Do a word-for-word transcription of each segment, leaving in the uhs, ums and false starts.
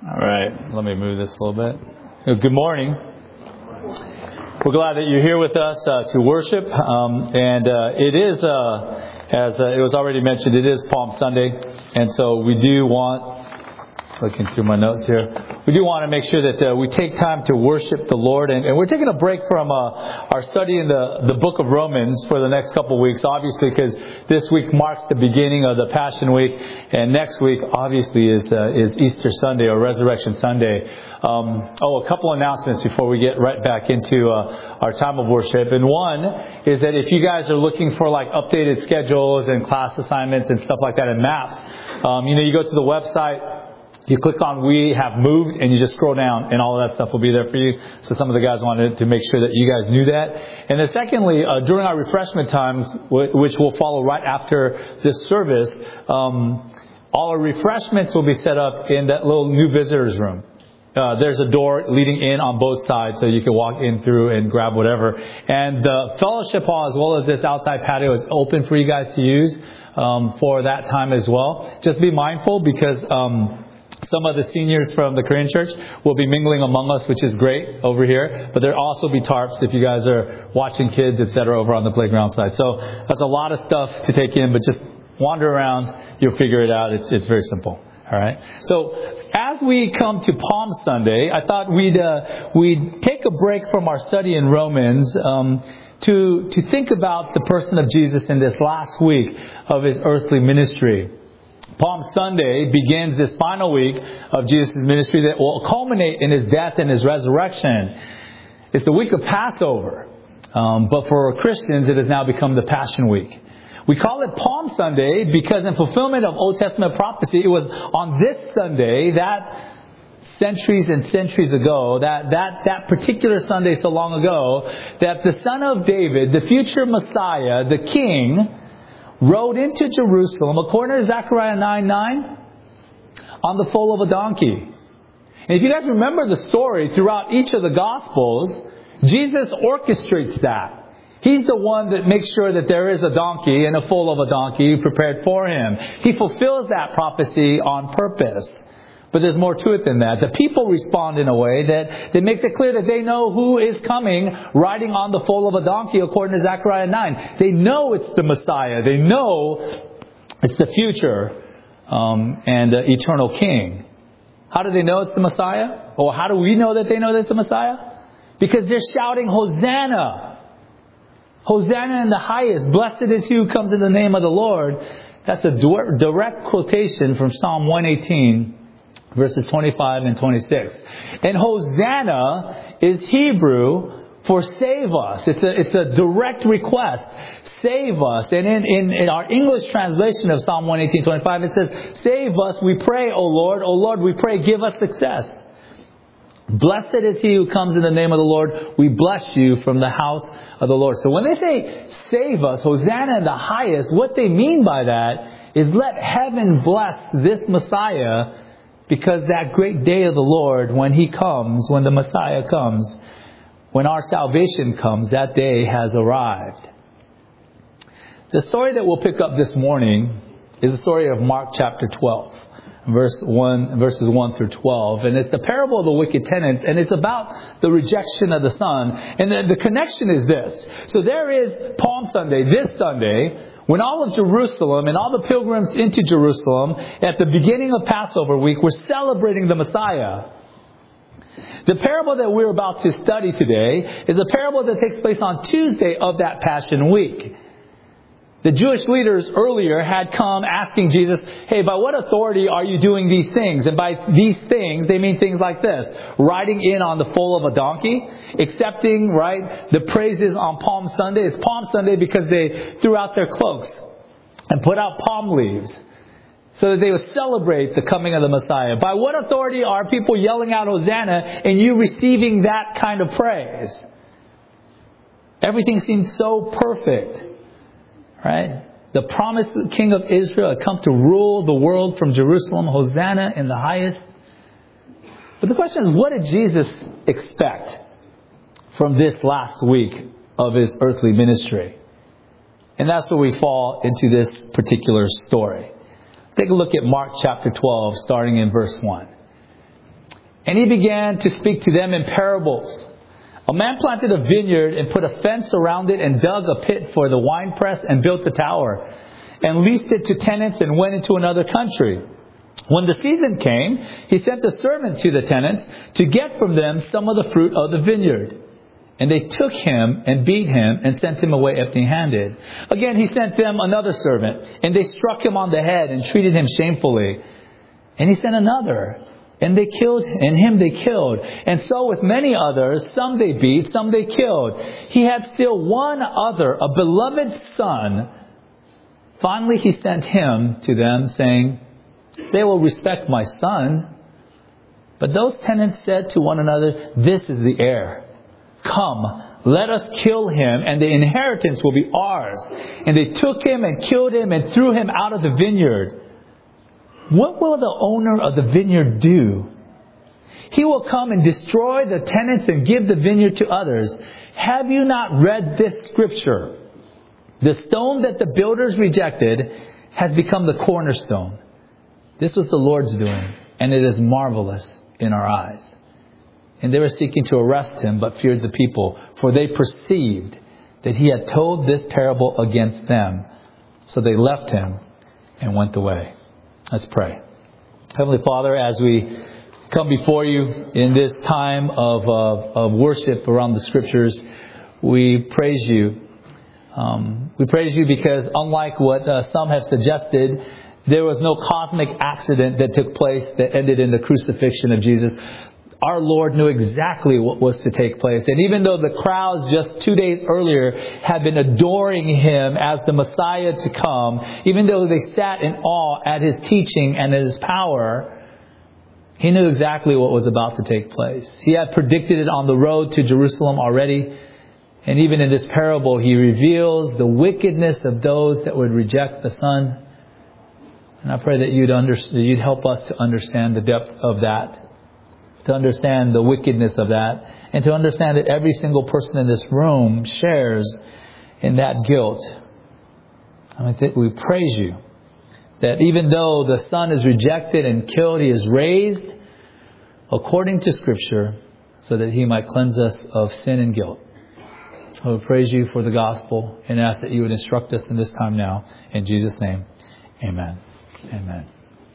All right, let me move this a little bit. Good morning. We're glad that you're here with us uh, to worship. Um, and uh, it is, uh, as uh, it was already mentioned, it is Palm Sunday. And so we do want, looking through my notes here, we do want to make sure that uh, we take time to worship the Lord. And, and we're taking a break from uh, our study in the, the book of Romans for the next couple of weeks, obviously, because this week marks the beginning of the Passion Week. And next week, obviously, is uh, is Easter Sunday or Resurrection Sunday. Um, oh, a couple announcements before we get right back into uh, our time of worship. And one is that if you guys are looking for like updated schedules and class assignments and stuff like that and maps, um, you know, you go to the website. You click on We Have Moved, and you just scroll down, and all of that stuff will be there for you. So some of the guys wanted to make sure that you guys knew that. And then secondly, uh, during our refreshment times, w- which will follow right after this service, um, all our refreshments will be set up in that little new visitors room. Uh, there's a door leading in on both sides, so you can walk in through and grab whatever. And the fellowship hall, as well as this outside patio, is open for you guys to use um, for that time as well. Just be mindful because... Um, Some of the seniors from the Korean church will be mingling among us, which is great over here. But there'll also be tarps if you guys are watching kids, et cetera, over on the playground side. So that's a lot of stuff to take in, but just wander around. You'll figure it out. It's it's very simple. All right. So as we come to Palm Sunday, I thought we'd uh, we'd take a break from our study in Romans um, to to think about the person of Jesus in this last week of his earthly ministry. Palm Sunday begins this final week of Jesus' ministry that will culminate in his death and his resurrection. It's the week of Passover. Um, but for Christians, it has now become the Passion Week. We call it Palm Sunday because in fulfillment of Old Testament prophecy, it was on this Sunday, that centuries and centuries ago, that, that, that particular Sunday so long ago, that the Son of David, the future Messiah, the King, rode into Jerusalem, according to Zechariah nine nine, on the foal of a donkey. And if you guys remember the story throughout each of the Gospels, Jesus orchestrates that. He's the one that makes sure that there is a donkey and a foal of a donkey prepared for him. He fulfills that prophecy on purpose. But there's more to it than that. The people respond in a way that, that makes it clear that they know who is coming riding on the foal of a donkey according to Zechariah nine. They know it's the Messiah. They know it's the future um, and uh, eternal King. How do they know it's the Messiah? Or how do we know that they know that it's the Messiah? Because they're shouting, Hosanna! Hosanna in the highest. Blessed is he who comes in the name of the Lord. That's a direct quotation from Psalm one eighteen. Verses twenty-five and twenty-six. And Hosanna is Hebrew for save us. It's a, it's a direct request. Save us. And in, in, in our English translation of Psalm one eighteen twenty-five, it says, save us, we pray, O Lord. O Lord, we pray, give us success. Blessed is he who comes in the name of the Lord. We bless you from the house of the Lord. So when they say, save us, Hosanna in the highest, what they mean by that is let heaven bless this Messiah. Because that great day of the Lord, when he comes, when the Messiah comes, when our salvation comes, that day has arrived. The story that we'll pick up this morning is the story of Mark chapter twelve, verse one, verses one through twelve. And it's the parable of the wicked tenants, and it's about the rejection of the Son. And the, the connection is this. So there is Palm Sunday, this Sunday, when all of Jerusalem and all the pilgrims into Jerusalem at the beginning of Passover week were celebrating the Messiah. The parable that we're about to study today is a parable that takes place on Tuesday of that Passion Week. The Jewish leaders earlier had come asking Jesus, hey, by what authority are you doing these things? And by these things, they mean things like this. Riding in on the foal of a donkey. Accepting, right, the praises on Palm Sunday. It's Palm Sunday because they threw out their cloaks and put out palm leaves so that they would celebrate the coming of the Messiah. By what authority are people yelling out Hosanna and you receiving that kind of praise? Everything seems so perfect. Right? The promised King of Israel had come to rule the world from Jerusalem. Hosanna in the highest. But the question is, what did Jesus expect from this last week of his earthly ministry? And that's where we fall into this particular story. Take a look at Mark chapter twelve, starting in verse one. And he began to speak to them in parables. A man planted a vineyard and put a fence around it and dug a pit for the winepress and built the tower and leased it to tenants and went into another country. When the season came, he sent a servant to the tenants to get from them some of the fruit of the vineyard. And they took him and beat him and sent him away empty-handed. Again, he sent them another servant, and they struck him on the head and treated him shamefully. And he sent another, and they killed, and him they killed. And so with many others, some they beat, some they killed. He had still one other, a beloved son. Finally, he sent him to them, saying, "They will respect my son." But those tenants said to one another, "This is the heir. Come, let us kill him, and the inheritance will be ours." And they took him and killed him and threw him out of the vineyard. What will the owner of the vineyard do? He will come and destroy the tenants and give the vineyard to others. Have you not read this scripture? The stone that the builders rejected has become the cornerstone. This was the Lord's doing, and it is marvelous in our eyes. And they were seeking to arrest him, but feared the people, for they perceived that he had told this parable against them. So they left him and went away. Let's pray. Heavenly Father, as we come before you in this time of, uh, of worship around the Scriptures, we praise you. Um, we praise you because unlike what uh, some have suggested, there was no cosmic accident that took place that ended in the crucifixion of Jesus. Our Lord knew exactly what was to take place. And even though the crowds just two days earlier had been adoring him as the Messiah to come, even though they sat in awe at his teaching and at his power, he knew exactly what was about to take place. He had predicted it on the road to Jerusalem already. And even in this parable, he reveals the wickedness of those that would reject the Son. And I pray that you'd, under, you'd help us to understand the depth of that, to understand the wickedness of that, and to understand that every single person in this room shares in that guilt. I mean, we praise you that even though the Son is rejected and killed, he is raised according to Scripture so that he might cleanse us of sin and guilt. I will praise you for the gospel and ask that you would instruct us in this time now. In Jesus' name, amen. Amen.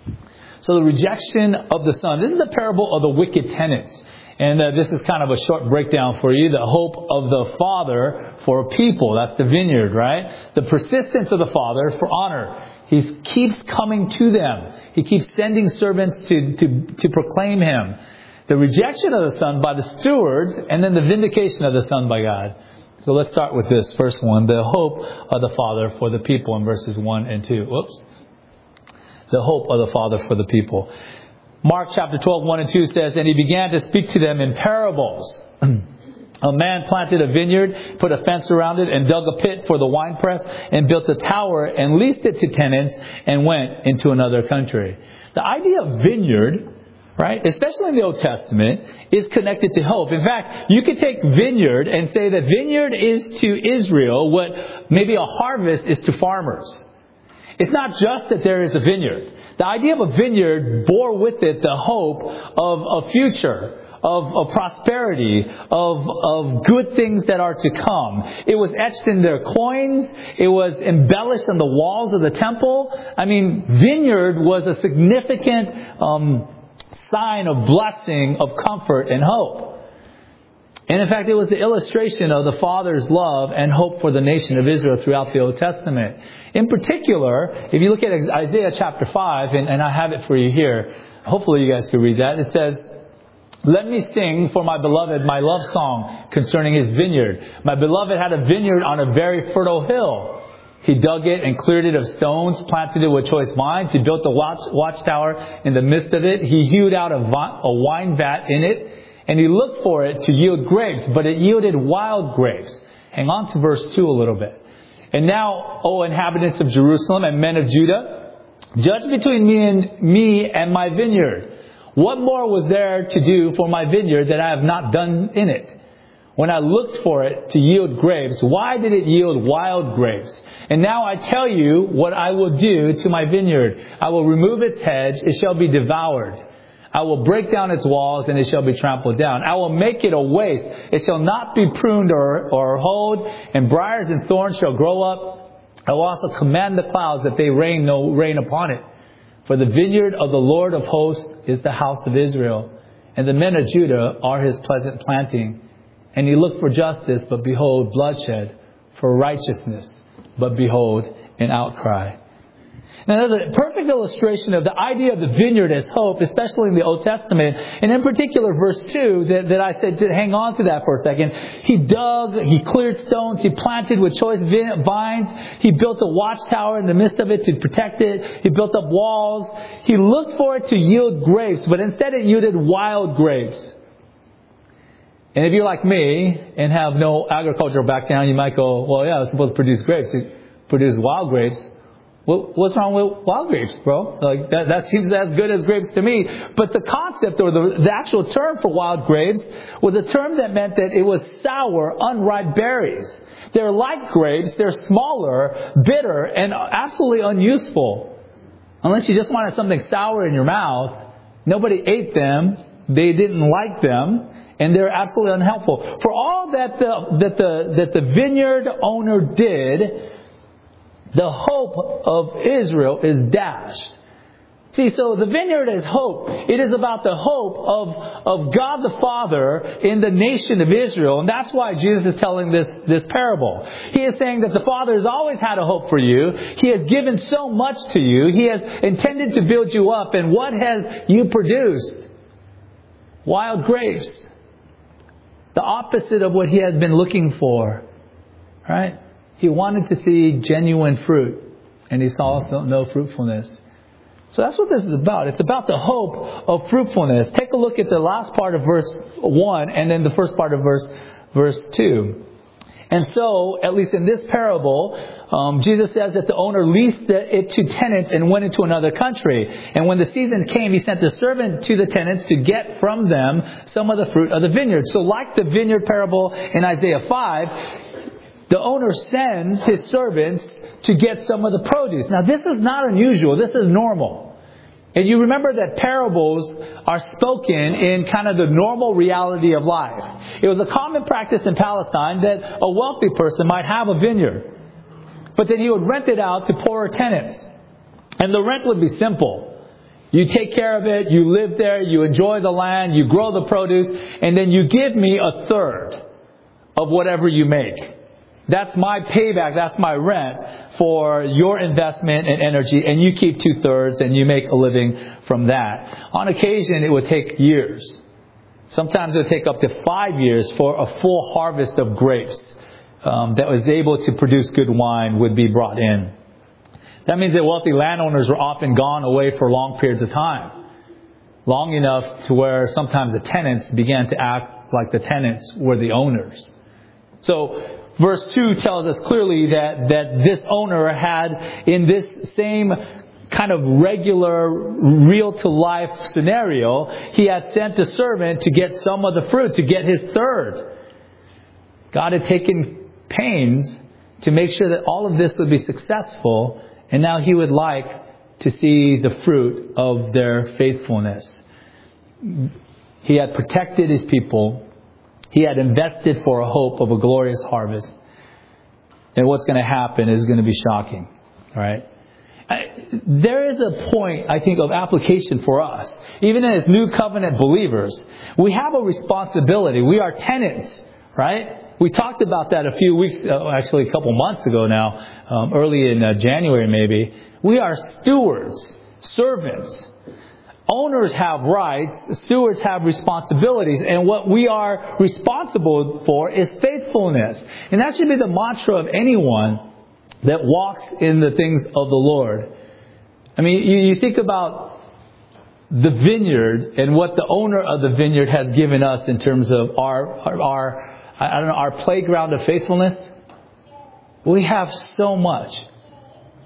So the rejection of the Son. This is the parable of the wicked tenants. And uh, this is kind of a short breakdown for you. The hope of the Father for a people. That's the vineyard, right? The persistence of the Father for honor. He keeps coming to them. He keeps sending servants to, to, to proclaim him. The rejection of the Son by the stewards, and then the vindication of the Son by God. So let's start with this first one. The hope of the Father for the people in verses one and two. Whoops. The hope of the Father for the people. Mark chapter twelve, one and two says, "And he began to speak to them in parables. A man planted a vineyard, put a fence around it, and dug a pit for the winepress, and built a tower, and leased it to tenants, and went into another country." The idea of vineyard, right, especially in the Old Testament, is connected to hope. In fact, you could take vineyard and say that vineyard is to Israel what maybe a harvest is to farmers. It's not just that there is a vineyard. The idea of a vineyard bore with it the hope of a future, of, of prosperity, of, of good things that are to come. It was etched in their coins. It was embellished on the walls of the temple. I mean, vineyard was a significant um, sign of blessing, of comfort and hope. And in fact, it was the illustration of the Father's love and hope for the nation of Israel throughout the Old Testament. In particular, if you look at Isaiah chapter five, and, and I have it for you here. Hopefully you guys can read that. It says, "Let me sing for my beloved my love song concerning his vineyard. My beloved had a vineyard on a very fertile hill. He dug it and cleared it of stones, planted it with choice vines. He built a watch, watchtower in the midst of it. He hewed out a, vi- a wine vat in it. And he looked for it to yield grapes, but it yielded wild grapes." Hang on to verse two a little bit. "And now, O inhabitants of Jerusalem and men of Judah, judge between me and me and my vineyard. What more was there to do for my vineyard that I have not done in it? When I looked for it to yield grapes, why did it yield wild grapes? And now I tell you what I will do to my vineyard. I will remove its hedge, it shall be devoured. I will break down its walls, and it shall be trampled down. I will make it a waste. It shall not be pruned or, or hoed, and briars and thorns shall grow up. I will also command the clouds that they rain no rain upon it. For the vineyard of the Lord of hosts is the house of Israel, and the men of Judah are his pleasant planting. And he looked for justice, but behold, bloodshed, for righteousness, but behold, an outcry. Now, that's a perfect illustration of the idea of the vineyard as hope, especially in the Old Testament. And in particular, verse two, that, that I said to hang on to that for a second. He dug, he cleared stones, he planted with choice vines. He built a watchtower in the midst of it to protect it. He built up walls. He looked for it to yield grapes, but instead it yielded wild grapes. And if you're like me and have no agricultural background, you might go, well, yeah, it's supposed to produce grapes. It produced wild grapes. What's wrong with wild grapes, bro? Like that, that seems as good as grapes to me. But the concept or the, the actual term for wild grapes was a term that meant that it was sour, unripe berries. They're like grapes. They're smaller, bitter, and absolutely unuseful. Unless you just wanted something sour in your mouth, nobody ate them. They didn't like them. And they're absolutely unhelpful. For all that the, that the, that the vineyard owner did, the hope of Israel is dashed. See, so the vineyard is hope. It is about the hope of, of God the Father in the nation of Israel. And that's why Jesus is telling this, this parable. He is saying that the Father has always had a hope for you. He has given so much to you. He has intended to build you up. And what has you produced? Wild grapes. The opposite of what He has been looking for. Right? He wanted to see genuine fruit, and He saw no fruitfulness. So that's what this is about. It's about the hope of fruitfulness. Take a look at the last part of verse one, and then the first part of verse verse two. And so, at least in this parable, um, Jesus says that the owner leased it to tenants and went into another country. And when the season came, he sent a servant to the tenants to get from them some of the fruit of the vineyard. So like the vineyard parable in Isaiah five, the owner sends his servants to get some of the produce. Now, this is not unusual. This is normal. And you remember that parables are spoken in kind of the normal reality of life. It was a common practice in Palestine that a wealthy person might have a vineyard, but then he would rent it out to poorer tenants. And the rent would be simple. You take care of it, you live there, you enjoy the land, you grow the produce, and then you give me a third of whatever you make. That's my payback, that's my rent for your investment and energy, and you keep two-thirds and you make a living from that. On occasion, it would take years. Sometimes it would take up to five years for a full harvest of grapes um, that was able to produce good wine would be brought in. That means that wealthy landowners were often gone away for long periods of time. Long enough to where sometimes the tenants began to act like the tenants were the owners. So, verse two tells us clearly that, that this owner had, in this same kind of regular, real-to-life scenario, he had sent a servant to get some of the fruit, to get his third. God had taken pains to make sure that all of this would be successful, and now He would like to see the fruit of their faithfulness. He had protected His people. He had invested for a hope of a glorious harvest. And what's going to happen is going to be shocking. All right? There is a point, I think, of application for us. Even as new covenant believers, we have a responsibility. We are tenants, right? We talked about that a few weeks, actually a couple months ago now, um, early in uh, January maybe. We are stewards, servants. Owners have rights, stewards have responsibilities, and what we are responsible for is faithfulness. And that should be the mantra of anyone that walks in the things of the Lord. I mean, you, you think about the vineyard and what the owner of the vineyard has given us in terms of our, our, our I don't know, our playground of faithfulness. We have so much.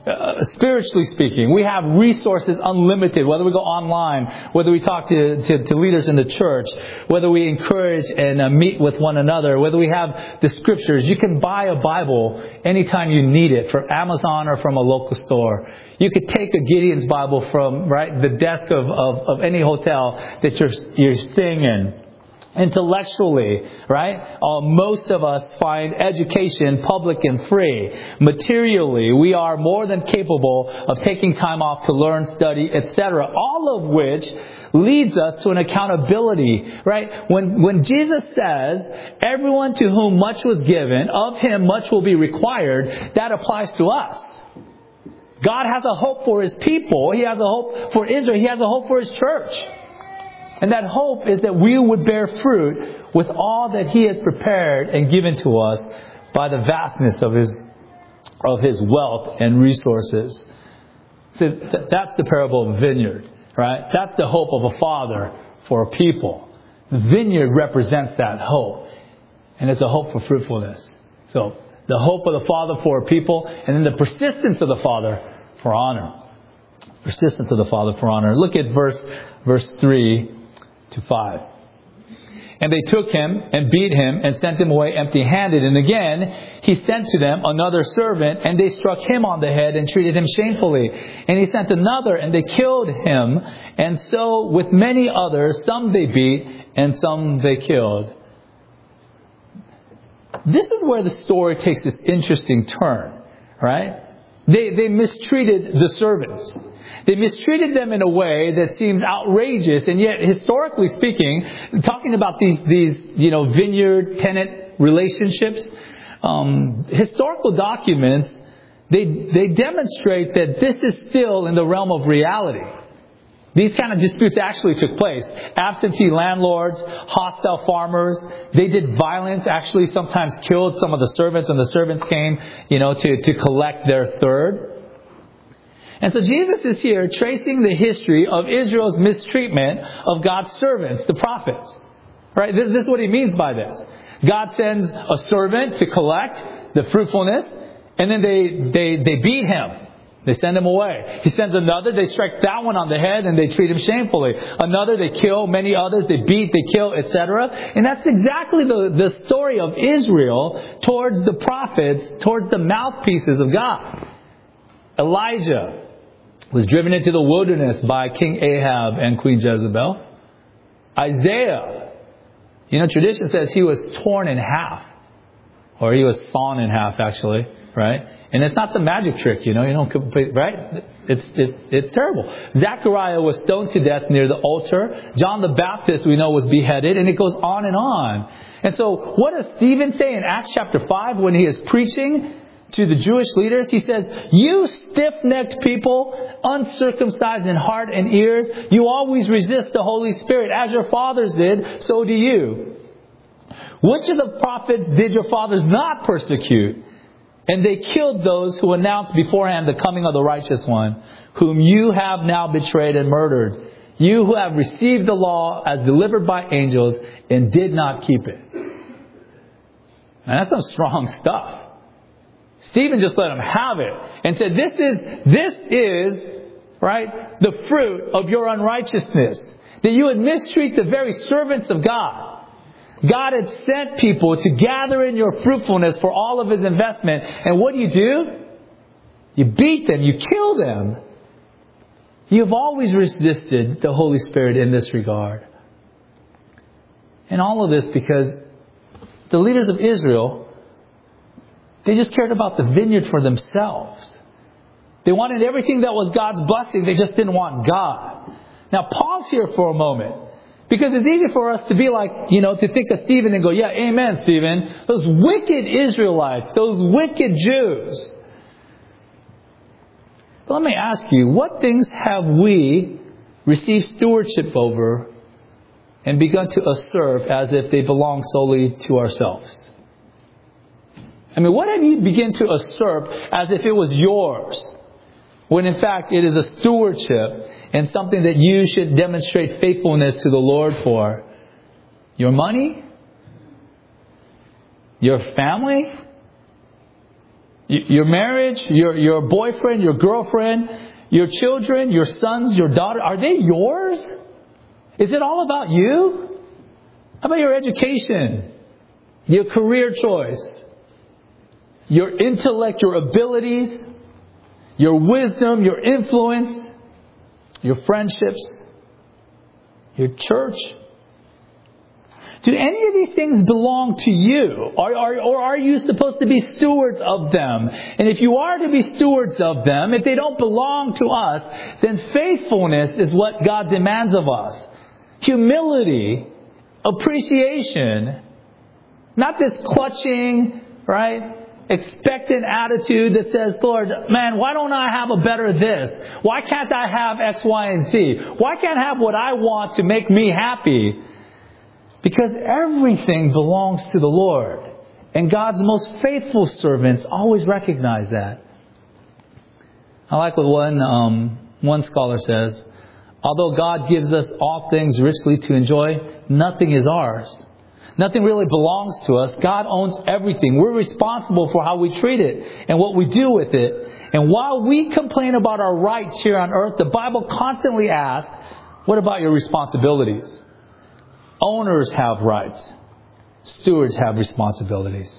Uh, spiritually speaking, we have resources unlimited, whether we go online, whether we talk to, to, to leaders in the church, whether we encourage and uh, meet with one another, whether we have the scriptures. You can buy a Bible anytime you need it from Amazon or from a local store. You could take a Gideon's Bible from right the desk of, of, of any hotel that you're, you're staying in. Intellectually, right? Uh, most of us find education public and free. Materially, we are more than capable of taking time off to learn, study, et cetera. All of which leads us to an accountability, right? When when Jesus says, "Everyone to whom much was given, of him much will be required," that applies to us. God has a hope for His people. He has a hope for Israel. He has a hope for His church. And that hope is that we would bear fruit with all that He has prepared and given to us by the vastness of His of His wealth and resources. So th- that's the parable of the vineyard, right? That's the hope of a father for a people. The vineyard represents that hope. And it's a hope for fruitfulness. So the hope of the Father for a people, and then the persistence of the Father for honor. Persistence of the Father for honor. Look at verse verse three to five. And they took him and beat him and sent him away empty-handed. And again he sent to them another servant, and they struck him on the head and treated him shamefully. And he sent another, and they killed him. And so with many others, some they beat and some they killed. This is where the story takes this interesting turn, right? They they mistreated the servants. They mistreated them in a way that seems outrageous, and yet, historically speaking, talking about these these you know vineyard tenant relationships, um, historical documents they they demonstrate that this is still in the realm of reality. These kind of disputes actually took place. Absentee landlords, hostile farmers, they did violence, actually sometimes killed some of the servants, and the servants came, you know, to, to collect their third. And so Jesus is here tracing the history of Israel's mistreatment of God's servants, the prophets. Right? This, this is what He means by this. God sends a servant to collect the fruitfulness, and then they, they, they beat him. They send him away. He sends another. They strike that one on the head and they treat him shamefully. Another, they kill. Many others, they beat, they kill, et cetera. And that's exactly the, the story of Israel towards the prophets, towards the mouthpieces of God. Elijah was driven into the wilderness by King Ahab and Queen Jezebel. Isaiah, you know, tradition says he was torn in half. Or he was sawn in half, actually, right? And it's not the magic trick, you know, you don't complete, right? It's, it, it's terrible. Zechariah was stoned to death near the altar. John the Baptist, we know, was beheaded, and it goes on and on. And so what does Stephen say in Acts chapter five when he is preaching to the Jewish leaders? He says, "You stiff-necked people, uncircumcised in heart and ears, you always resist the Holy Spirit. As your fathers did, so do you. Which of the prophets did your fathers not persecute? And they killed those who announced beforehand the coming of the righteous one, whom you have now betrayed and murdered. You who have received the law as delivered by angels and did not keep it." And that's some strong stuff. Stephen just let them have it and said, this is, this is, right, the fruit of your unrighteousness. That you would mistreat the very servants of God. God had sent people to gather in your fruitfulness for all of His investment. And what do you do? You beat them. You kill them. You've always resisted the Holy Spirit in this regard. And all of this because the leaders of Israel, they just cared about the vineyard for themselves. They wanted everything that was God's blessing. They just didn't want God. Now pause here for a moment. Because it's easy for us to be like, you know, to think of Stephen and go, yeah, amen, Stephen. Those wicked Israelites, those wicked Jews. But let me ask you, what things have we received stewardship over and begun to usurp as if they belong solely to ourselves? I mean, what have you begun to usurp as if it was yours, when in fact it is a stewardship and something that you should demonstrate faithfulness to the Lord for? Your money? Your family? Your marriage, your, your boyfriend, your girlfriend, your children, your sons, your daughter, are they yours? Is it all about you? How about your education, your career choice, your intellect, your abilities, your wisdom, your influence, your friendships, your church? Do any of these things belong to you? Or, or, or are you supposed to be stewards of them? And if you are to be stewards of them, if they don't belong to us, then faithfulness is what God demands of us. Humility, appreciation, not this clutching, right, expectant attitude that says, Lord, man, why don't I have a better this? Why can't I have X, Y, and Z? Why can't I have what I want to make me happy? Because everything belongs to the Lord. And God's most faithful servants always recognize that. I like what one, um, one scholar says. Although God gives us all things richly to enjoy, nothing is ours. Nothing really belongs to us. God owns everything. We're responsible for how we treat it and what we do with it. And while we complain about our rights here on earth, the Bible constantly asks, what about your responsibilities? Owners have rights. Stewards have responsibilities.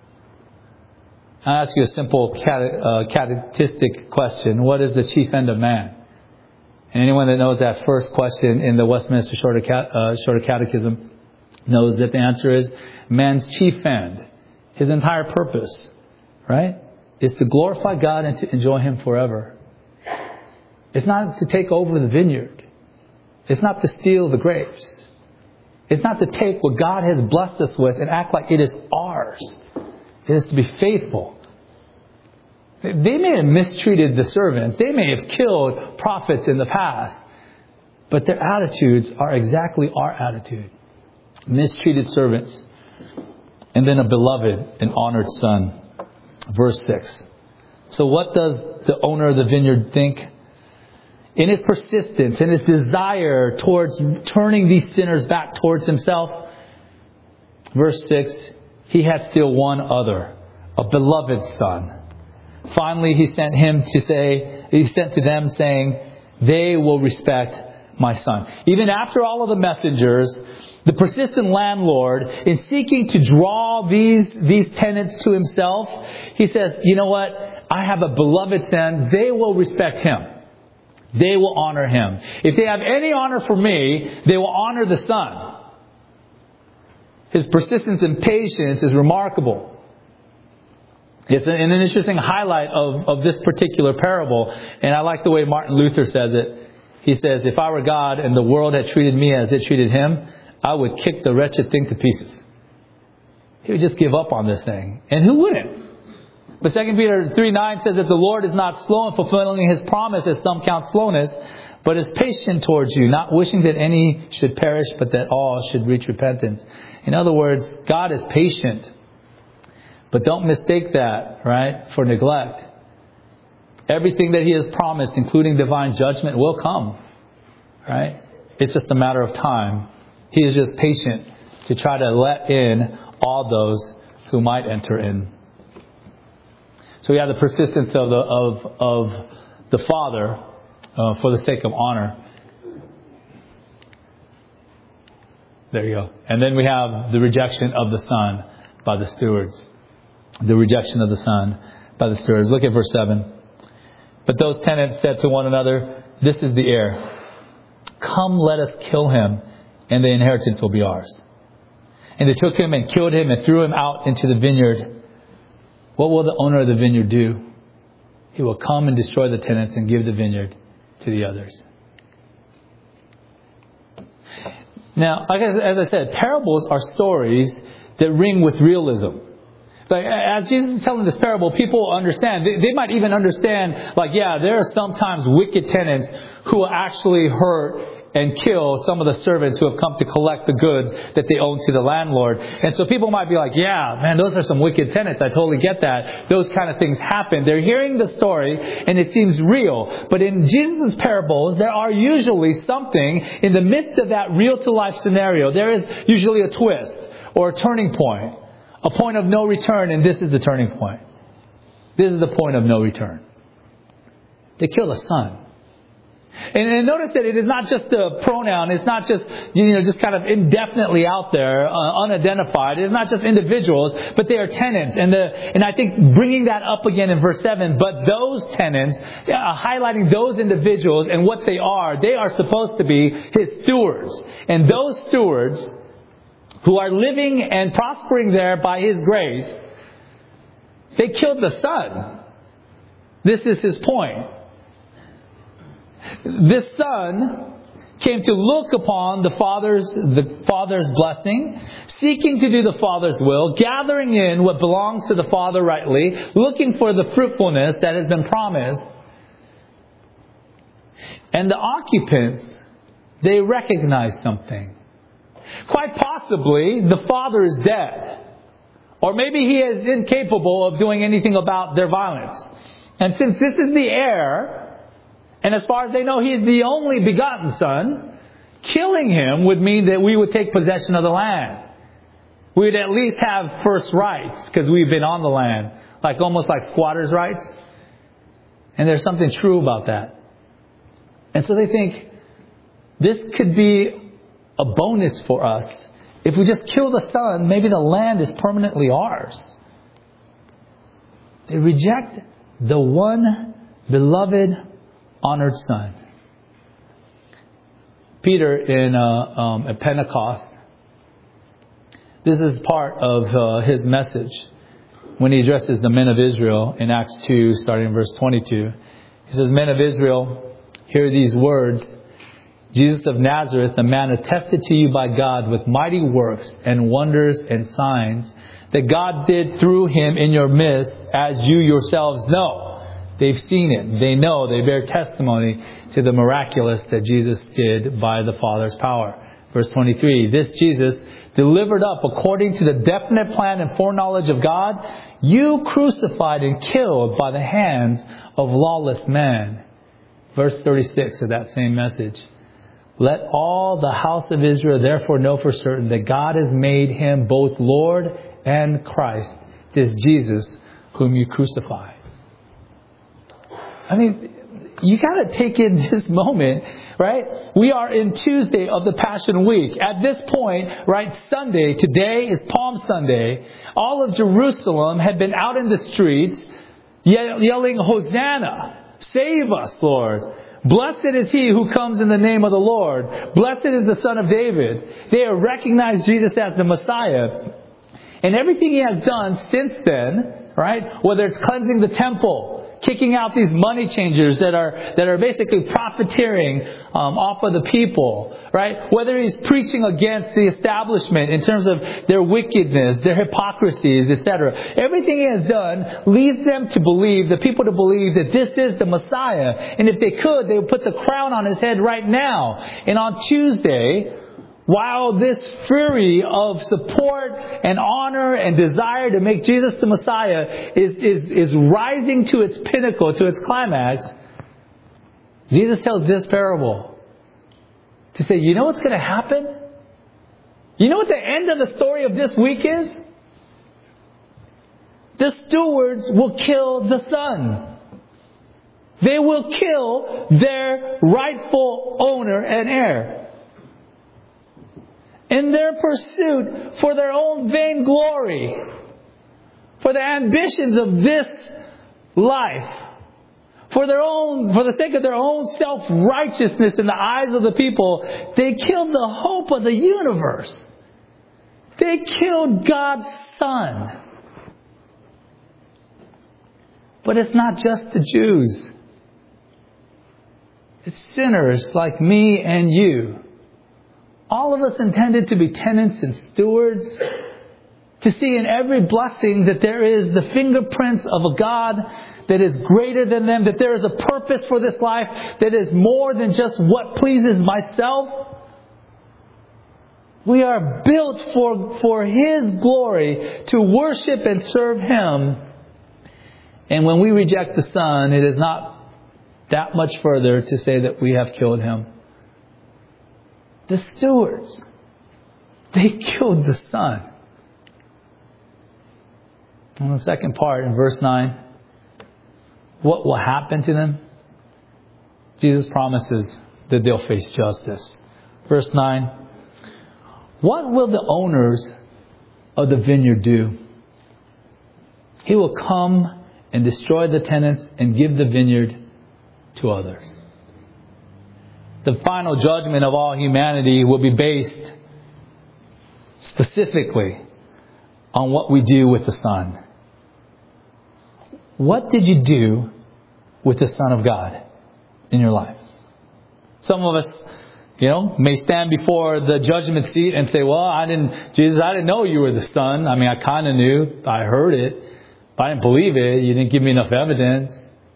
I ask you a simple cate- uh, catechistic question. What is the chief end of man? And anyone that knows that first question in the Westminster Shorter, Cat- uh, Shorter Catechism knows that the answer is man's chief end, his entire purpose, right, is to glorify God and to enjoy Him forever. It's not to take over the vineyard. It's not to steal the grapes. It's not to take what God has blessed us with and act like it is ours. It is to be faithful. They may have mistreated the servants. They may have killed prophets in the past. But their attitudes are exactly our attitude. Mistreated servants. And then a beloved and honored son. Verse six. So what does the owner of the vineyard think? In his persistence, in his desire towards turning these sinners back towards himself. Verse six, he had still one other, a beloved son. Finally, he sent him to say, he sent to them saying, they will respect my son. Even after all of the messengers, the persistent landlord, in seeking to draw these, these tenants to himself, he says, you know what? I have a beloved son. They will respect him. They will honor him. If they have any honor for me, they will honor the son. His persistence and patience is remarkable. It's an, an interesting highlight of, of this particular parable. And I like the way Martin Luther says it. He says, if I were God and the world had treated me as it treated him, I would kick the wretched thing to pieces. He would just give up on this thing. And who wouldn't? But Second Peter three nine says that the Lord is not slow in fulfilling His promise, as some count slowness, but is patient towards you, not wishing that any should perish, but that all should reach repentance. In other words, God is patient. But don't mistake that, right, for neglect. Everything that He has promised, including divine judgment, will come. Right? It's just a matter of time. He is just patient to try to let in all those who might enter in. So we have the persistence of the of of the father uh, for the sake of honor. There you go. And then we have the rejection of the son by the stewards. The rejection of the son by the stewards. Look at verse seven. But those tenants said to one another, "This is the heir. Come, let us kill him, and the inheritance will be ours." And they took him and killed him and threw him out into the vineyard. What will the owner of the vineyard do? He will come and destroy the tenants and give the vineyard to the others. Now, as I said, parables are stories that ring with realism. Like, as Jesus is telling this parable, people understand. They, they might even understand, like, yeah, there are sometimes wicked tenants who will actually hurt and kill some of the servants who have come to collect the goods that they own to the landlord. And so people might be like, yeah, man, those are some wicked tenants. I totally get that. Those kind of things happen. They're hearing the story and it seems real. But in Jesus' parables, there are usually something in the midst of that real to life scenario. There is usually a twist or a turning point, a point of no return. And this is the turning point. This is the point of no return. They kill the Son. And, and notice that it is not just a pronoun. It's not just, you know, just kind of indefinitely out there, uh, unidentified. It's not just individuals, but they are tenants. And the, and I think bringing that up again in verse seven, but those tenants, uh, highlighting those individuals and what they are, they are supposed to be His stewards. And those stewards who are living and prospering there by His grace, they killed the Son. This is His point. This Son came to look upon the Father's, the Father's blessing, seeking to do the Father's will, gathering in what belongs to the Father rightly, looking for the fruitfulness that has been promised. And the occupants, they recognize something. Quite possibly, the Father is dead. Or maybe He is incapable of doing anything about their violence. And since this is the heir, and as far as they know, He is the only begotten Son, killing Him would mean that we would take possession of the land. We would at least have first rights because we've been on the land. Like almost like squatters' rights. And there's something true about that. And so they think, this could be a bonus for us. If we just kill the Son, maybe the land is permanently ours. They reject the one beloved, honored Son. Peter in, uh, um, at Pentecost, this is part of uh, his message when he addresses the men of Israel in Acts two, starting in verse twenty-two. He says, "Men of Israel, hear these words. Jesus of Nazareth, a man attested to you by God with mighty works and wonders and signs that God did through Him in your midst, as you yourselves know." They've seen it. They know. They bear testimony to the miraculous that Jesus did by the Father's power. Verse twenty-three, "This Jesus, delivered up according to the definite plan and foreknowledge of God, you crucified and killed by the hands of lawless men." Verse thirty-six of that same message. "Let all the house of Israel therefore know for certain that God has made Him both Lord and Christ, this Jesus whom you crucified." I mean, you got to take in this moment, right? We are in Tuesday of the Passion Week. At this point, right, Sunday, today is Palm Sunday. All of Jerusalem had been out in the streets yelling, "Hosanna! Save us, Lord! Blessed is He who comes in the name of the Lord. Blessed is the Son of David." They have recognized Jesus as the Messiah. And everything He has done since then, right? Whether it's cleansing the temple, kicking out these money changers that are that are basically profiteering um, off of the people, right? Whether He's preaching against the establishment in terms of their wickedness, their hypocrisies, et cetera. Everything He has done leads them to believe, the people to believe that this is the Messiah. And if they could, they would put the crown on His head right now. And on Tuesday, while this fury of support and honor and desire to make Jesus the Messiah is, is, is rising to its pinnacle, to its climax, Jesus tells this parable to say, you know what's going to happen? You know what the end of the story of this week is? The stewards will kill the Son. They will kill their rightful owner and heir. In their pursuit for their own vainglory, for the ambitions of this life, for their own, for the sake of their own self-righteousness in the eyes of the people, they killed the hope of the universe. They killed God's Son. But it's not just the Jews. It's sinners like me and you. All of us intended to be tenants and stewards, to see in every blessing that there is the fingerprints of a God that is greater than them, that there is a purpose for this life that is more than just what pleases myself. We are built for, for His glory, to worship and serve Him. And when we reject the Son, it is not that much further to say that we have killed Him. The stewards, they killed the Son. And the second part in verse nine, what will happen to them? Jesus promises that they'll face justice. Verse nine. What will the owners of the vineyard do? He will come and destroy the tenants and give the vineyard to others. The final judgment of all humanity will be based specifically on what we do with the Son. What did you do with the Son of God in your life? Some of us, you know, may stand before the judgment seat and say, well, I didn't, Jesus, I didn't know you were the Son. I mean, I kind of knew. I heard it. But I didn't believe it. You didn't give me enough evidence.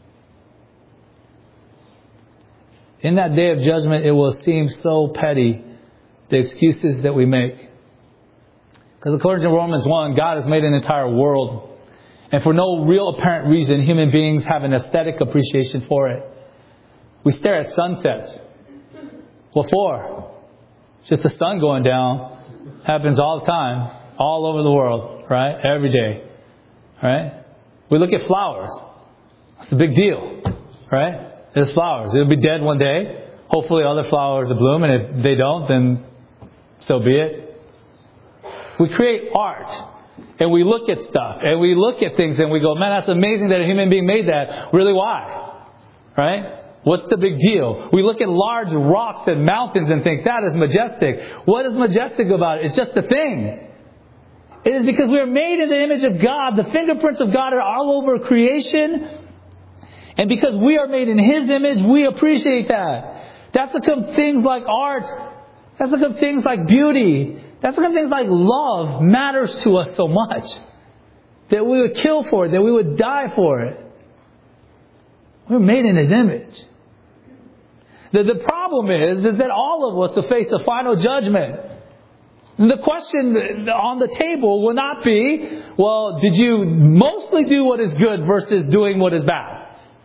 In that day of judgment, it will seem so petty, the excuses that we make. Because according to Romans one, God has made an entire world. And for no real apparent reason, human beings have an aesthetic appreciation for it. We stare at sunsets. What for? It's just the sun going down. Happens all the time. All over the world. Right? Every day. Right? We look at flowers. It's a big deal. Right? There's flowers. It'll be dead one day. Hopefully other flowers will bloom. And if they don't, then so be it. We create art. And we look at stuff. And we look at things and we go, man, that's amazing that a human being made that. Really, why? Right? What's the big deal? We look at large rocks and mountains and think, that is majestic. What is majestic about it? It's just a thing. It is because we are made in the image of God. The fingerprints of God are all over creation. And because we are made in His image, we appreciate that. That's how come things like art, that's how come things like beauty, that's how come things like love matters to us so much. That we would kill for it, that we would die for it. We're made in His image. The, the problem is, is that all of us will face a final judgment. And the question on the table will not be, well, did you mostly do what is good versus doing what is bad?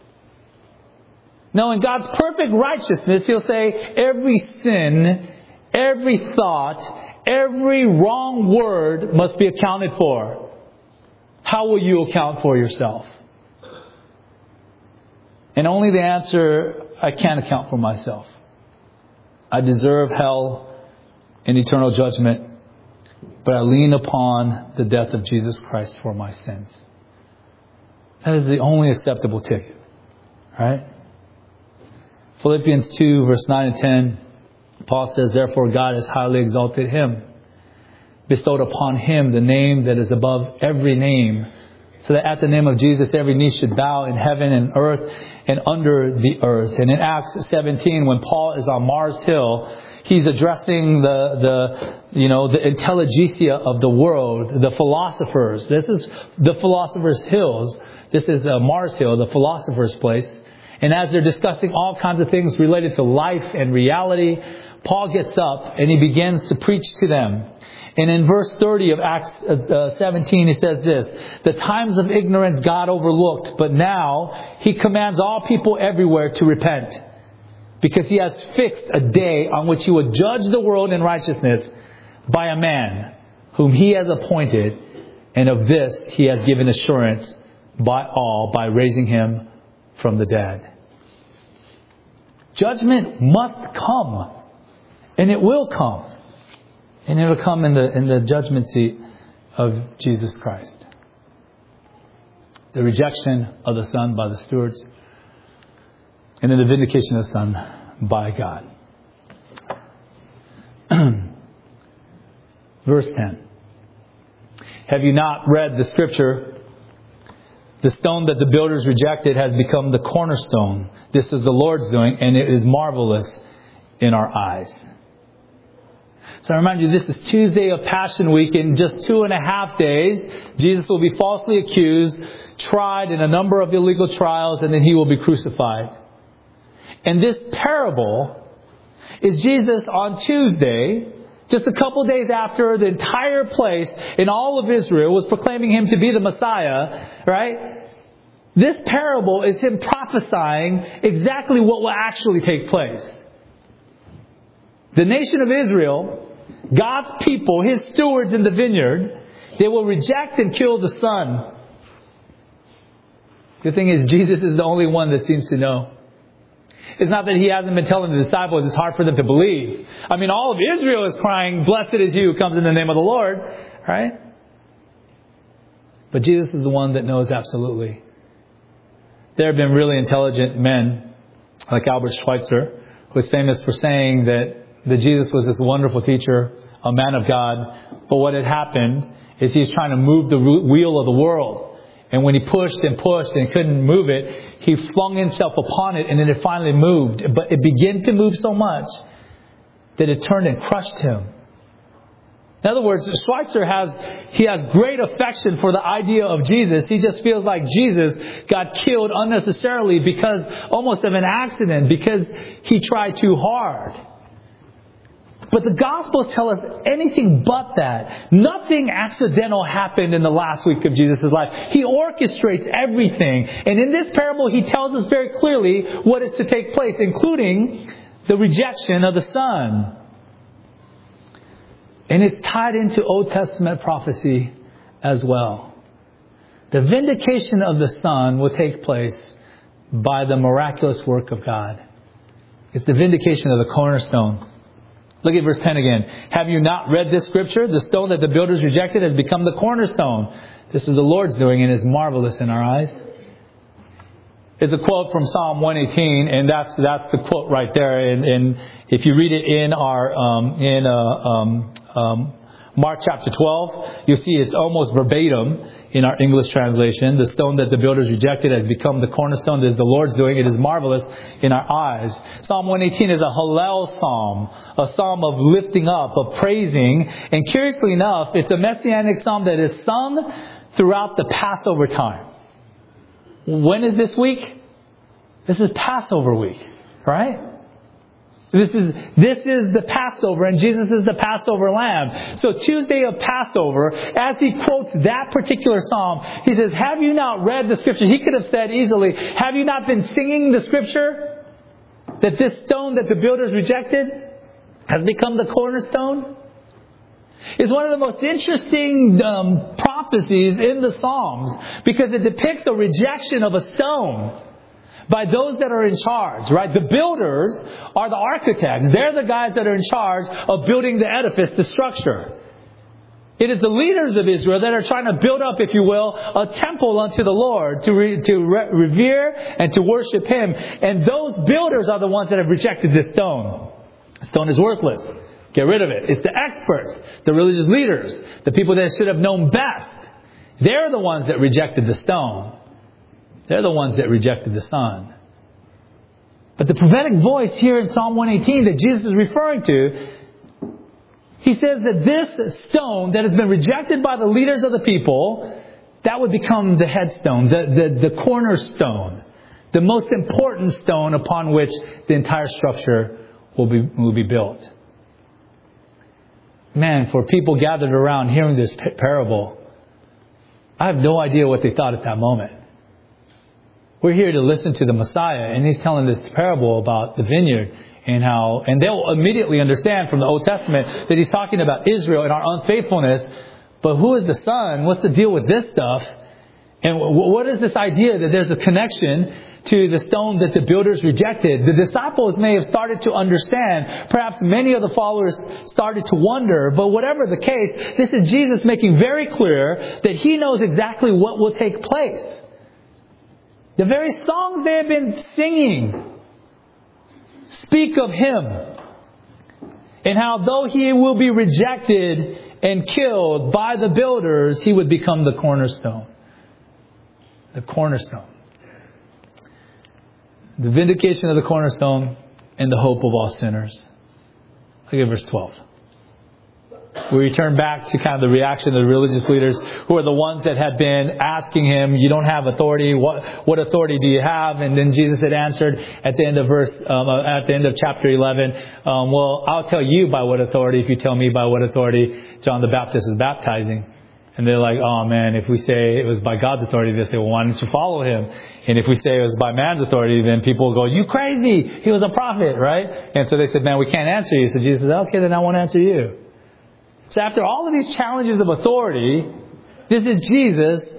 No, in God's perfect righteousness, He'll say every sin, every thought, every wrong word must be accounted for. How will you account for yourself? And only the answer, I can't account for myself. I deserve hell and eternal judgment, but I lean upon the death of Jesus Christ for my sins. That is the only acceptable ticket. Right? Philippians two, verse nine and ten, Paul says, therefore God has highly exalted Him, bestowed upon Him the name that is above every name, so that at the name of Jesus every knee should bow in heaven and earth and under the earth. And in Acts seventeen, when Paul is on Mars Hill, he's addressing the, the, you know, the intelligentsia of the world, the philosophers. This is the philosophers' hills. This is uh, Mars Hill, the philosophers' place. And as they're discussing all kinds of things related to life and reality, Paul gets up and he begins to preach to them. And in verse thirty of Acts seventeen, he says this, the times of ignorance God overlooked, but now He commands all people everywhere to repent, because He has fixed a day on which He would judge the world in righteousness by a man whom He has appointed, and of this He has given assurance by all by raising Him from the dead. Judgment must come, and it will come. And it will come in the in the judgment seat of Jesus Christ. The rejection of the Son by the stewards, and then the vindication of the Son by God. Verse ten. Have you not read the scripture? The stone that the builders rejected has become the cornerstone. This is the Lord's doing, and it is marvelous in our eyes. So I remind you, this is Tuesday of Passion Week. In just two and a half days, Jesus will be falsely accused, tried in a number of illegal trials, and then He will be crucified. And this parable is Jesus on Tuesday, just a couple days after the entire place in all of Israel was proclaiming Him to be the Messiah, right? This parable is Him prophesying exactly what will actually take place. The nation of Israel, God's people, His stewards in the vineyard, they will reject and kill the Son. The thing is, Jesus is the only one that seems to know. It's not that he hasn't been telling the disciples. It's hard for them to believe. I mean, all of Israel is crying, "Blessed is he who comes in the name of the Lord." Right? But Jesus is the one that knows absolutely. There have been really intelligent men, like Albert Schweitzer, who is famous for saying that, that Jesus was this wonderful teacher, a man of God. But what had happened is he was trying to move the wheel of the world. And when he pushed and pushed and couldn't move it, he flung himself upon it, and then it finally moved. But it began to move so much that it turned and crushed him. In other words, Schweitzer has, he has great affection for the idea of Jesus. He just feels like Jesus got killed unnecessarily because almost of an accident, because he tried too hard. But the Gospels tell us anything but that. Nothing accidental happened in the last week of Jesus' life. He orchestrates everything. And in this parable, he tells us very clearly what is to take place, including the rejection of the Son. And it's tied into Old Testament prophecy as well. The vindication of the Son will take place by the miraculous work of God. It's the vindication of the cornerstone. Look at verse ten again. Have you not read this scripture? The stone that the builders rejected has become the cornerstone. This is the Lord's doing and is marvelous in our eyes. It's a quote from Psalm one eighteen, and that's that's the quote right there. And, and if you read it in our um, in uh, um, um, Mark chapter twelve, you'll see it's almost verbatim in our English translation. The stone that the builders rejected has become the cornerstone. This is the Lord's doing. It is marvelous in our eyes. Psalm one eighteen is a Hallel psalm, a psalm of lifting up, of praising. And curiously enough, it's a messianic psalm that is sung throughout the Passover time. When is this week? This is Passover week, right? This is this is the Passover, and Jesus is the Passover lamb. So Tuesday of Passover, as he quotes that particular psalm, he says, have you not read the scripture? He could have said easily, have you not been singing the scripture? That this stone that the builders rejected has become the cornerstone? It's one of the most interesting um, prophecies in the Psalms, because it depicts a rejection of a stone by those that are in charge, right? The builders are the architects. They're the guys that are in charge of building the edifice, the structure. It is the leaders of Israel that are trying to build up, if you will, a temple unto the Lord to re, to re, revere and to worship Him. And those builders are the ones that have rejected this stone. The stone is worthless. Get rid of it. It's the experts, the religious leaders, the people that should have known best. They're the ones that rejected the stone. They're the ones that rejected the Son. But the prophetic voice here in Psalm one eighteen that Jesus is referring to, he says that this stone that has been rejected by the leaders of the people, that would become the headstone, the, the, the cornerstone, the most important stone upon which the entire structure will be, will be built. Man, for people gathered around hearing this parable, I have no idea what they thought at that moment. We're here to listen to the Messiah, and He's telling this parable about the vineyard and how, and they'll immediately understand from the Old Testament that He's talking about Israel and our unfaithfulness. But who is the Son? What's the deal with this stuff? And what is this idea that there's a connection to the stone that the builders rejected? The disciples may have started to understand. Perhaps many of the followers started to wonder. But whatever the case, this is Jesus making very clear that He knows exactly what will take place. The very songs they have been singing speak of Him, and how though He will be rejected and killed by the builders, He would become the cornerstone. The cornerstone. The vindication of the cornerstone and the hope of all sinners. Look at verse twelve. We return back to kind of the reaction of the religious leaders, who are the ones that had been asking Him, you don't have authority. What, what authority do you have? And then Jesus had answered at the end of verse, um, at the end of chapter eleven, um, well, I'll tell you by what authority if you tell me by what authority John the Baptist is baptizing. And they're like, oh man, if we say it was by God's authority, they say, well, why don't you follow Him? And if we say it was by man's authority, then people will go, you crazy. He was a prophet, right? And so they said, man, we can't answer you. So Jesus said, okay, then I won't answer you. So after all of these challenges of authority, this is Jesus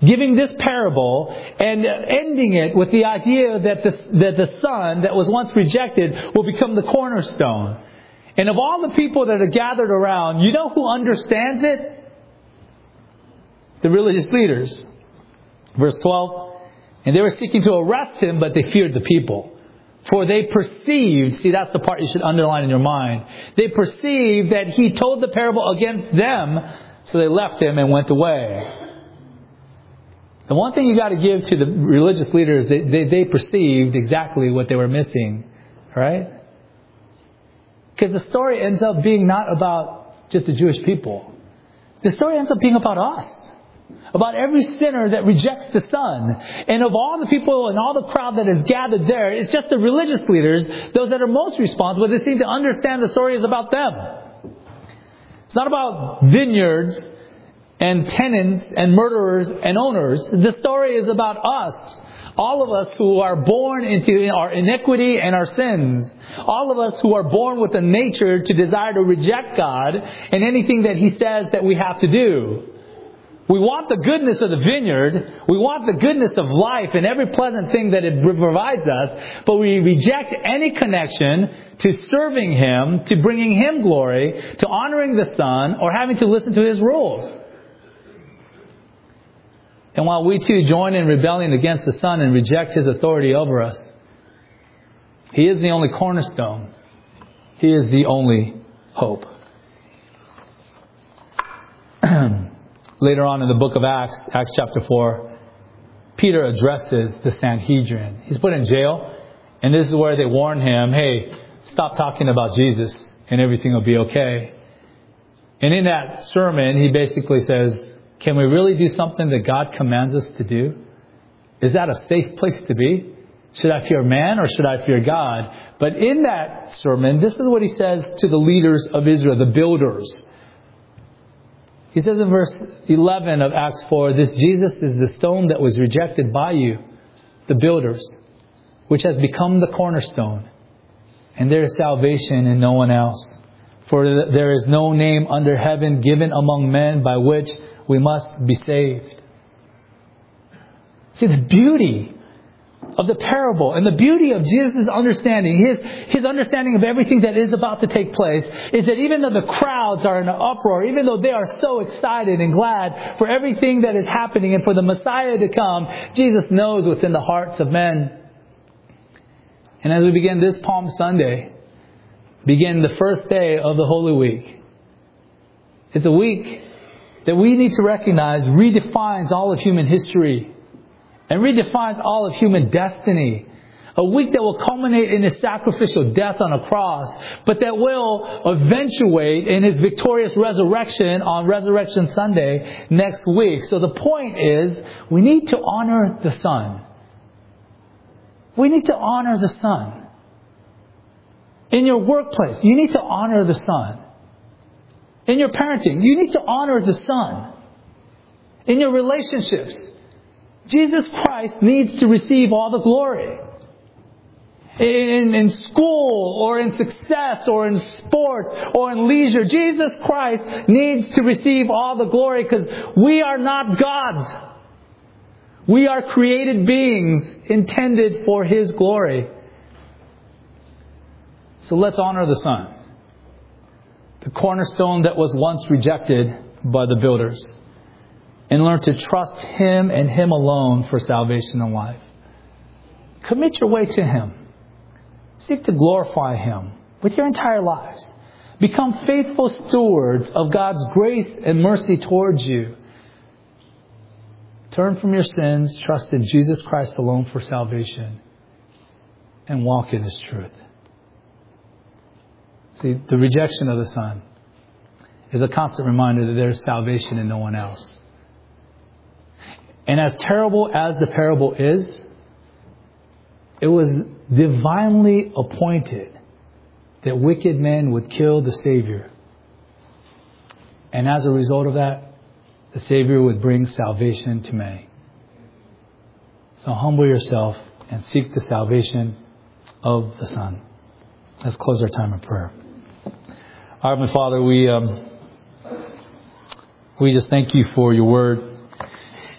giving this parable and ending it with the idea that the, that the son that was once rejected will become the cornerstone. And of all the people that are gathered around, you know who understands it? The religious leaders. Verse twelve, and they were seeking to arrest him, but they feared the people. For they perceived, see that's the part you should underline in your mind. They perceived that he told the parable against them, so they left him and went away. The one thing you got to give to the religious leaders, they, they, they perceived exactly what they were missing. Right? Because the story ends up being not about just the Jewish people. The story ends up being about us. About every sinner that rejects the Son. And of all the people and all the crowd that is gathered there, it's just the religious leaders, those that are most responsible, they seem to understand the story is about them. It's not about vineyards and tenants and murderers and owners. The story is about us. All of us who are born into our iniquity and our sins. All of us who are born with a nature to desire to reject God and anything that He says that we have to do. We want the goodness of the vineyard. We want the goodness of life and every pleasant thing that it provides us. But we reject any connection to serving Him, to bringing Him glory, to honoring the Son, or having to listen to His rules. And while we too join in rebelling against the Son and reject His authority over us, He is the only cornerstone. He is the only hope. Later on in the book of Acts, Acts chapter four, Peter addresses the Sanhedrin. He's put in jail, and this is where they warn him, hey, stop talking about Jesus and everything will be okay. And in that sermon, he basically says, can we really do something that God commands us to do? Is that a safe place to be? Should I fear man or should I fear God? But in that sermon, this is what he says to the leaders of Israel, the builders. He says in verse eleven of Acts four, this Jesus is the stone that was rejected by you, the builders, which has become the cornerstone. And there is salvation in no one else. For there is no name under heaven given among men by which we must be saved. See, the beauty of the parable and the beauty of Jesus' understanding, his, his understanding of everything that is about to take place, is that even though the crowds are in an uproar, even though they are so excited and glad for everything that is happening and for the Messiah to come, Jesus knows what's in the hearts of men. And as we begin this Palm Sunday, begin the first day of the Holy Week, it's a week that we need to recognize redefines all of human history and redefines all of human destiny. A week that will culminate in His sacrificial death on a cross, but that will eventuate in His victorious resurrection on Resurrection Sunday next week. So the point is, we need to honor the Son. We need to honor the Son. In your workplace, you need to honor the Son. In your parenting, you need to honor the Son. In your relationships, Jesus Christ needs to receive all the glory. In, in school or in success or in sports or in leisure, Jesus Christ needs to receive all the glory because we are not gods. We are created beings intended for His glory. So let's honor the Son, the cornerstone that was once rejected by the builders, and learn to trust Him and Him alone for salvation and life. Commit your way to Him. Seek to glorify Him with your entire lives. Become faithful stewards of God's grace and mercy towards you. Turn from your sins, trust in Jesus Christ alone for salvation, and walk in His truth. See, the rejection of the Son is a constant reminder that there is salvation in no one else. And as terrible as the parable is, it was divinely appointed that wicked men would kill the Savior. And as a result of that, the Savior would bring salvation to many. So humble yourself and seek the salvation of the Son. Let's close our time of prayer. Our Heavenly Father, we um, we just thank You for Your Word.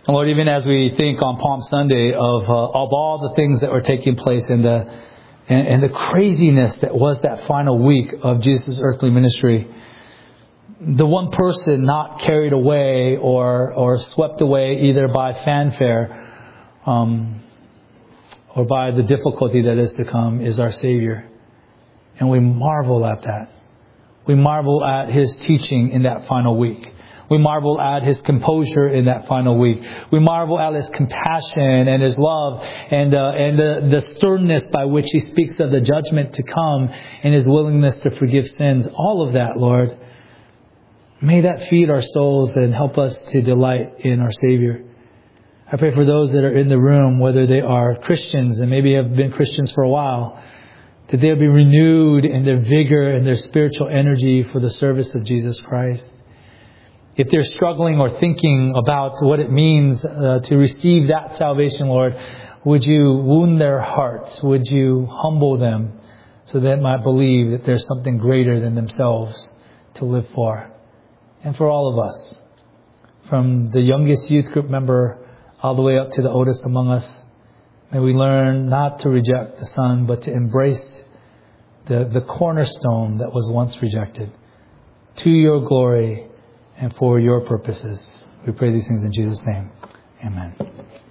And Lord, even as we think on Palm Sunday of uh, of all the things that were taking place in the and, and the craziness that was that final week of Jesus' earthly ministry, the one person not carried away or or swept away either by fanfare um, or by the difficulty that is to come is our Savior. And we marvel at that. We marvel at His teaching in that final week. We marvel at His composure in that final week. We marvel at His compassion and His love and uh, and the, the sternness by which He speaks of the judgment to come and His willingness to forgive sins. All of that, Lord, may that feed our souls and help us to delight in our Savior. I pray for those that are in the room, whether they are Christians and maybe have been Christians for a while, that they'll be renewed in their vigor and their spiritual energy for the service of Jesus Christ. If they're struggling or thinking about what it means uh, to receive that salvation, Lord, would you wound their hearts? Would you humble them so they might believe that there's something greater than themselves to live for? And for all of us, from the youngest youth group member all the way up to the oldest among us, may we learn not to reject the Son, but to embrace the, the cornerstone that was once rejected to your glory and for your purposes. We pray these things in Jesus' name. Amen.